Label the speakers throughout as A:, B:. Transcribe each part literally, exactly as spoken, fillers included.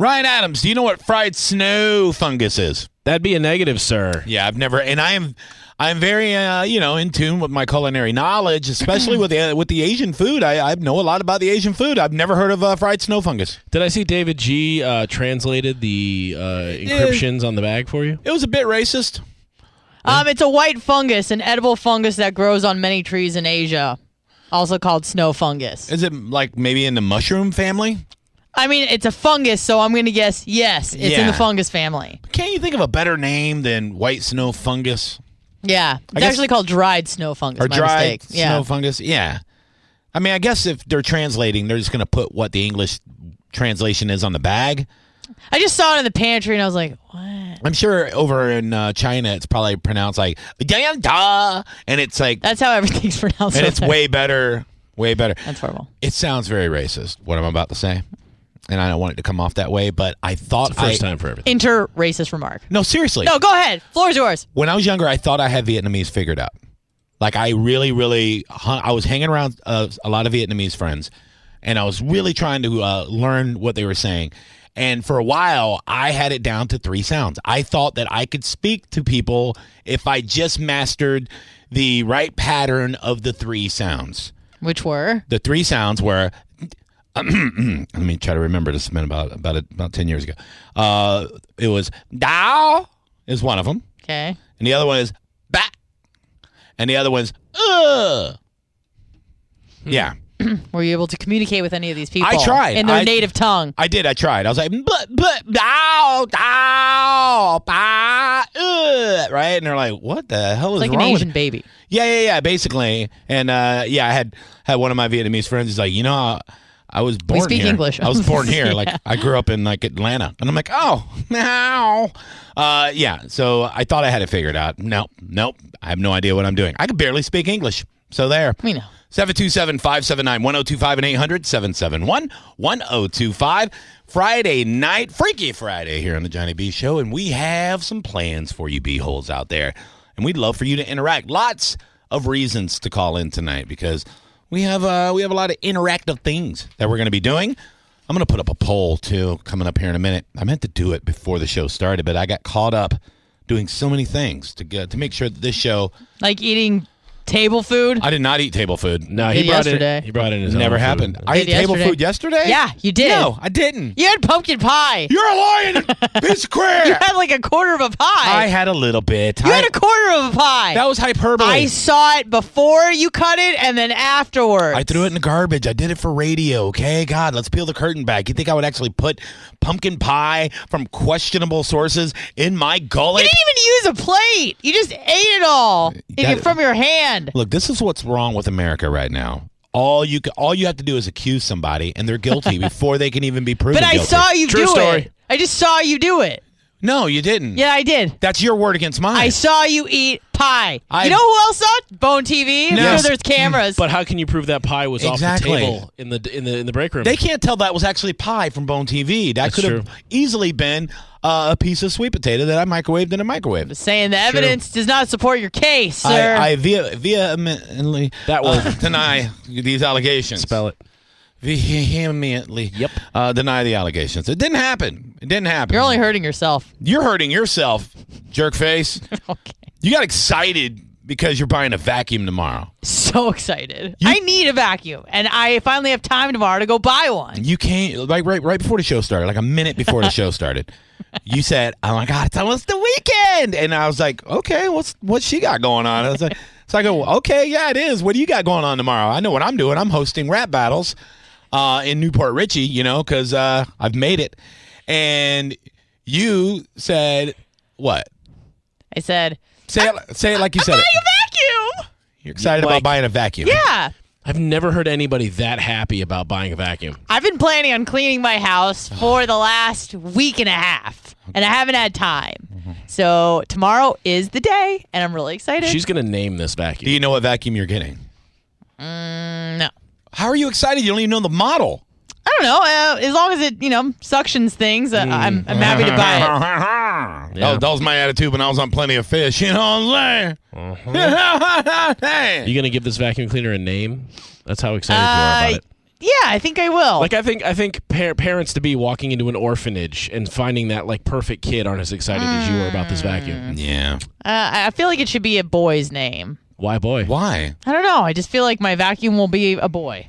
A: Ryan Adams, do you know what fried snow fungus is?
B: That'd be a negative, sir.
A: Yeah, I've never, and I am, I'm very, uh, you know, in tune with my culinary knowledge, especially with the with the Asian food. I, I know a lot about the Asian food. I've never heard of uh, fried snow fungus.
B: Did I see David G. Uh, translated the uh, encryptions on the bag for you?
A: It was a bit racist.
C: Um, it's a white fungus, an edible fungus that grows on many trees in Asia, also called snow fungus.
A: Is it like maybe in the mushroom family?
C: I mean, it's a fungus, so I'm going to guess yes, it's
A: Yeah.
C: in the fungus family.
A: Can't you think of a better name than white snow fungus?
C: Yeah, it's
A: guess-
C: actually called dried snow fungus.
A: Or
C: my
A: dried
C: mistake. Yeah.
A: snow fungus? Yeah. I mean, I guess if they're translating, they're just going to put what the English translation is on the bag.
C: I just saw it in the pantry, and I was like, what?
A: I'm sure over in uh, China, it's probably pronounced like "da da," and it's like,
C: That's how everything's pronounced.
A: and
C: over
A: it's
C: there.
A: way better, way better.
C: That's horrible.
A: It sounds very racist, what I'm about to say, and I don't want it to come off that way, but I thought
B: It's the first
A: I,
B: time for everything.
C: Inter-racist remark.
A: No, seriously.
C: No, go ahead. Floor's yours.
A: When I was younger, I thought I had Vietnamese figured out. Like, I really, really, hung, I was hanging around uh, a lot of Vietnamese friends, and I was really trying to uh, learn what they were saying. And for a while, I had it down to three sounds. I thought that I could speak to people if I just mastered the right pattern of the three sounds.
C: Which were?
A: The three sounds were, let me try to remember, this has been about, about, about ten years ago. Uh, it was, Dao is one of them.
C: Okay.
A: And the other one is, Ba. And the other one's, Ugh. Yeah.
C: Were you able to communicate with any of these people?
A: I tried.
C: In their
A: I-
C: native tongue.
A: I did. I tried. I was like, but, but, dow, dow, ba, uh, right? And they're like, what the hell is
C: Like an
A: wrong
C: Asian
A: with
C: baby.
A: Yeah, yeah, yeah, basically. And, uh, yeah, I had, had one of my Vietnamese friends. He's like, you know, I, I was born
C: speak
A: here.
C: English.
A: I was born here.
C: Yeah.
A: Like, I grew up in, like, Atlanta. And I'm like, oh, now. Uh, yeah, so I thought I had it figured out. Nope, nope. I have no idea what I'm doing. I could barely speak English. So there.
C: We know.
A: seven two seven, five seven nine, one oh two five and eight hundred, seven seven one, one oh two five. Friday night, Freaky Friday here on the Johnny B Show, and we have some plans for you B-holes out there. And we'd love for you to interact. Lots of reasons to call in tonight because we have uh, we have a lot of interactive things that we're going to be doing. I'm going to put up a poll, too, coming up here in a minute. I meant to do it before the show started, but I got caught up doing so many things to get, to make sure that this show...
C: Like eating table food.
A: I did not eat table food.
B: No, he
C: Did
B: brought
C: yesterday.
B: it. He brought in his
A: Never
B: own
A: happened.
B: food.
A: I ate
C: Did
A: table
C: yesterday.
A: food yesterday?
C: Yeah, you did.
A: No, I didn't.
C: You had pumpkin pie.
A: You're a lying piece of crap.
C: You had like a quarter of a pie.
A: I had a little bit.
C: you
A: I-
C: had a quarter of a pie.
A: that was hyperbole.
C: I saw it before you cut it and then afterwards.
A: I threw it in the garbage. I did it for radio, okay? God, let's peel the curtain back. You think I would actually put pumpkin pie from questionable sources in my gullet?
C: You didn't even use a plate. You just ate it all
A: That-
C: from your hand.
A: Look, this is what's wrong with America right now. All you ca- all you have to do is accuse somebody, and they're guilty before they can even be proven
C: But I
A: guilty.
C: saw you
B: True
C: do
B: story.
C: it. I just saw you do it.
A: No, you didn't.
C: Yeah, I did.
A: That's your word against mine.
C: I saw you eat pie.
A: I-
C: you know who else saw it? Bone T V. I'm
A: No.
C: sure there's cameras.
B: But how can you prove that pie was
A: Exactly.
B: off the table in the in the in the break room?
A: They can't tell that was actually pie from Bone T V. That
B: That's
A: could have
B: true.
A: easily been uh, a piece of sweet potato that I microwaved in a microwave.
C: Saying the evidence does not support your case, sir.
A: I, I via, vehemently
B: That
A: uh,
B: word.
A: deny these allegations.
B: Spell it.
A: Vehemently
B: Yep.
A: uh, deny the allegations. It didn't happen. It didn't happen.
C: You're only hurting yourself.
A: You're hurting yourself, jerk face.
C: Okay.
A: You got excited because you're buying a vacuum tomorrow.
C: So excited. I need a vacuum, and I finally have time tomorrow to go buy one.
A: You can't, like right, right before the show started, like a minute before the show started. You said, "Oh my God, it's almost the weekend," and I was like, "Okay, what's what she got going on?" I was like, "So I go, okay, yeah, it is. What do you got going on tomorrow?" I know what I'm doing. I'm hosting rap battles uh, in Newport Richie, you know, because uh, I've made it. And you said what?
C: I said,
A: Say it, say it like you
C: I'm
A: said
C: buying
A: it.
C: a vacuum.
A: You're excited
B: Like-
A: about buying a vacuum.
C: Yeah.
B: I've never heard anybody that happy about buying a vacuum.
C: I've been planning on cleaning my house for the last week and a half, and I haven't had time. So tomorrow is the day, and I'm really excited.
B: She's gonna name this vacuum.
A: Do you know what vacuum you're getting?
C: Mm, no.
A: How are you excited? You don't even know the model.
C: I don't know. Uh, as long as it, you know, suctions things, uh, I'm, I'm happy to buy it.
A: That, was, that was my attitude when I was on Plenty of Fish. You know what I'm saying?
B: You gonna give this vacuum cleaner a name? That's how excited you are
C: Uh,
B: about it.
C: Yeah, I think I will.
B: Like I think I think par- parents to be walking into an orphanage and finding that like perfect kid aren't as excited as you are about this vacuum.
A: Yeah.
C: uh, I feel like it should be a boy's name.
B: Why, boy?
A: Why?
C: I don't know. I just feel like my vacuum will be a boy.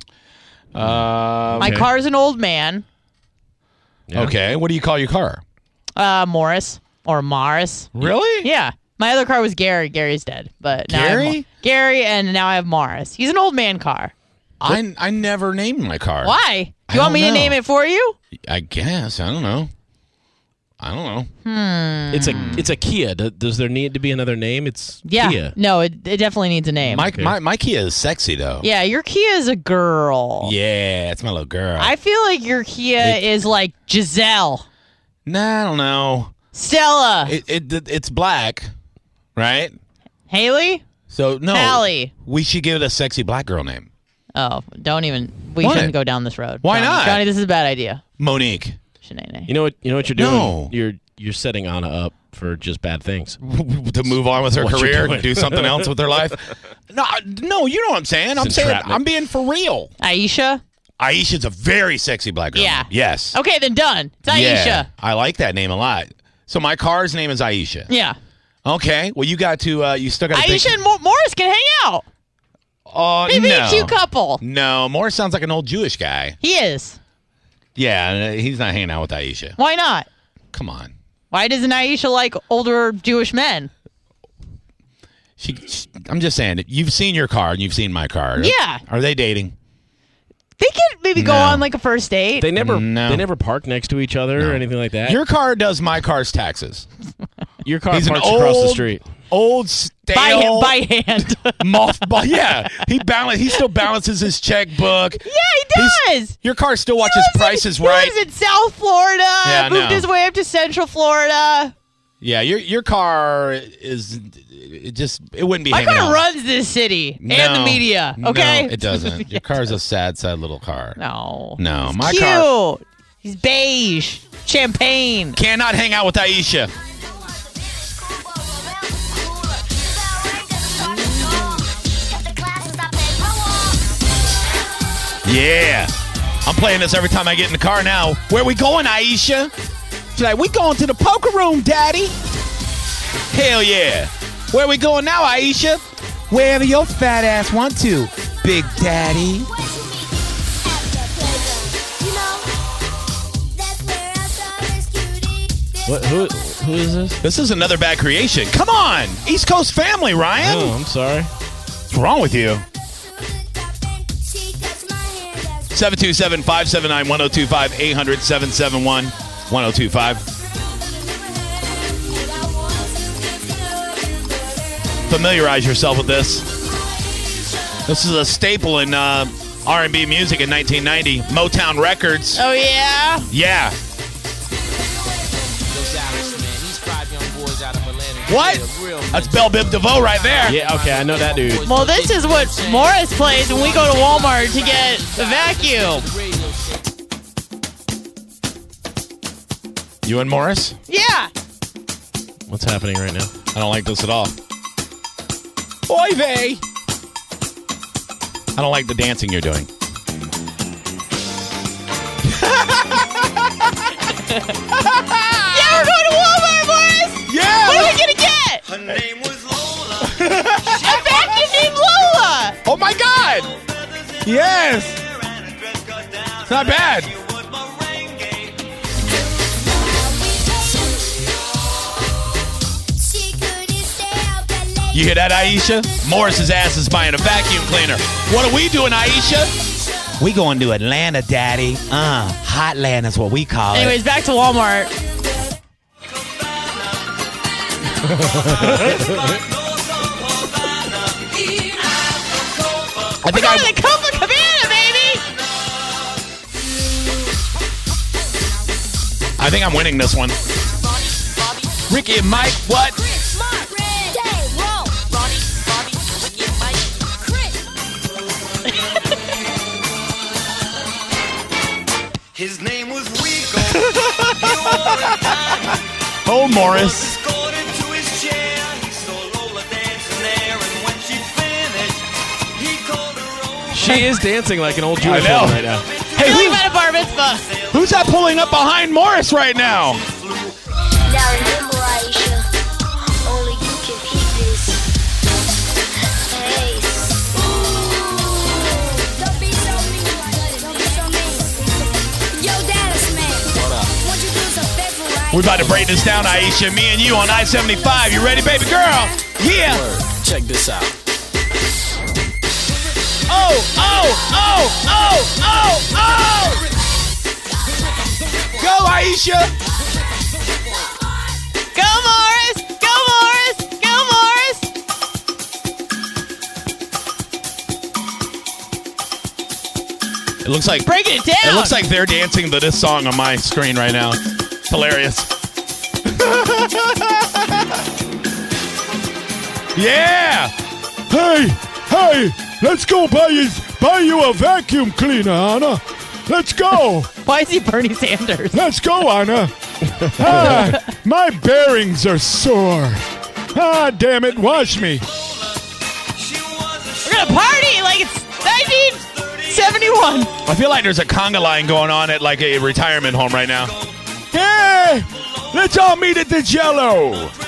A: Uh,
C: My
B: okay.
C: car's an old man.
B: Yeah.
A: Okay. What do you call your car?
C: Uh, Morris or Morris.
A: Really?
C: Yeah. My other car was Gary. Gary's dead, but now I have
A: Gary?
C: Mo- Gary, and now I have Morris. He's an old man car.
A: I I never named my car.
C: Why?
A: I
C: Do you want
A: don't
C: me to
A: know.
C: name it for you?
A: I guess. I don't know. I don't know.
B: It's a it's a Kia. D- Does there need to be another name? It's
C: Yeah.
B: Kia.
C: No, it, it definitely needs a name.
A: My,
B: Okay.
A: my my Kia is sexy though.
C: yeah, your Kia is a girl.
A: Yeah, it's my little girl.
C: I feel like your Kia
A: It-
C: is like Giselle,
A: nah, I don't know.
C: Stella,
A: It, it it's black, right?
C: Haley,
A: So no,
C: Hallie.
A: we should give it a sexy black girl name.
C: Oh, don't even. We
A: What?
C: shouldn't go down this road.
A: Why
C: Johnny,
A: not?
C: Johnny, this is a bad idea.
A: Monique.
C: Shanae.
B: You know what? You know what you're doing.
A: No.
B: You're you're setting Anna up for just bad things.
A: To move on with her
B: What you're
A: career
B: doing.
A: and do something else with her life. No, I- no, you know what I'm saying. I'm
B: It's
A: saying
B: entrapment.
A: I'm being for real.
C: Aisha.
A: Aisha's a very sexy black girl.
C: Yeah.
A: name. Yes.
C: Okay, then done. It's Aisha.
A: Yeah, I like that name a lot. So my car's name is Aisha.
C: Yeah.
A: Okay. Well, you got to. Uh, you still got to.
C: Aisha
A: think,
C: and Mo- Morris can hang out.
A: Oh
C: Maybe
A: no.
C: a cute couple.
A: No, Morris sounds like an old Jewish guy.
C: He is.
A: Yeah, he's not hanging out with Aisha.
C: Why not?
A: Come on.
C: Why doesn't Aisha like older Jewish men?
A: She, she- I'm just saying. You've seen your car and you've seen my car.
C: Yeah.
A: Are they dating?
C: They could maybe go
A: No.
C: on like a first date.
B: They never
A: No.
B: they never park next to each other or anything like that.
A: Your car does my car's taxes.
B: Your car
A: He's an
B: parks across the
A: old-
B: street.
A: Old
C: by,
A: stale
C: by hand.
A: mothball. Yeah, he balance. He still balances his checkbook.
C: Yeah, he
A: He's-
C: does.
A: Your car still
C: He
A: watches
C: lives in-
A: Prices
C: he
A: Right.
C: lives in South Florida.
A: Yeah, I
C: moved
A: know.
C: his way up to Central Florida.
A: Yeah, your your car is. It just it wouldn't be.
C: My
A: hanging
C: car
A: out.
C: runs this city and
A: No.
C: the media. Okay,
A: No, it doesn't. Your car's a sad, sad little car.
C: No,
A: No,
C: He's
A: my
C: cute.
A: car
C: He's beige, champagne.
A: cannot hang out with Aisha. Yeah, I'm playing this every time I get in the car now. Where we going, Aisha? She's like, we going to the poker room, Daddy. Hell yeah. Where we going now, Aisha? Wherever your fat ass want to, Big Daddy.
B: What? Who? Who is this?
A: This is another bad creation. Come on, East Coast family, Ryan.
B: Oh, I'm sorry.
A: What's wrong with you? seven two seven, five seven nine, one oh two five, eight hundred, seven seven one, one oh two five. Familiarize yourself with this. This is a staple in uh, R and B music in nineteen ninety. Motown Records.
C: Oh yeah.
A: Yeah. What? That's Belle Biv DeVoe right there.
B: Yeah. Okay, I know that dude.
C: Well, this is what Morris plays when we go to Walmart to get a vacuum.
A: You and Morris?
C: Yeah.
B: What's happening right now?
A: I don't like this at all. Oy vey. I don't like the dancing you're doing.
C: Yeah, we're going to Walmart, Morris.
A: Yeah.
C: What are we gonna get?
D: Her name was Lola.
C: A vacuum named Lola.
A: Oh my God. Yes. It's not bad. You hear that, Aisha? Morris's ass is buying a vacuum cleaner. What are we doing, Aisha? We going to Atlanta, Daddy. Uh, Hotland is what we call
C: Anyways, back to Walmart.
A: I think
C: We're going
A: I,
C: to the Copacabana, baby.
A: I think I'm winning this one. Ricky and Mike, what?
D: His name was Rico. He wore a diamond.
A: Oh, Morris.
D: Escorted to his chair. He saw Lola dancing there, and when she finished, he called her over.
B: She is dancing like an old Jewish
A: know.
B: woman right now.
A: Hey,
C: I feel
A: who's,
C: like I'm at a bar mitzvah.
A: who's that pulling up behind Morris right now?
E: Now remember, Aisha, only you can keep this. Hey. Don't be so mean. Don't be so mean. Yo, Dallas man. What up? What you do so faithful, right?
A: We're about to break this down, Aisha. Me and you on I seventy-five. You ready, baby girl? Yeah.
F: Check this out.
A: Oh, oh, oh, oh, oh, oh! Go, Aisha!
C: Go, Morris! Go, Morris! Go, Morris!
A: It looks like
C: Breaking it down.
A: it looks like they're dancing to this song on my screen right now. It's hilarious. Yeah!
G: Hey, hey, let's go buy you, buy you a vacuum cleaner, Anna. Let's go.
C: Why is he Bernie Sanders?
G: Let's go, Anna. Ah, my bearings are sore. Ah, damn it, wash me.
C: We're gonna party like it's nineteen seventy-one.
A: I feel like there's a conga line going on at like a retirement home right now.
G: Hey, let's all meet at the Jello.